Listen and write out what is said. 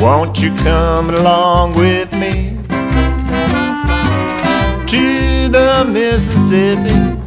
Won't you come along with me to the Mississippi?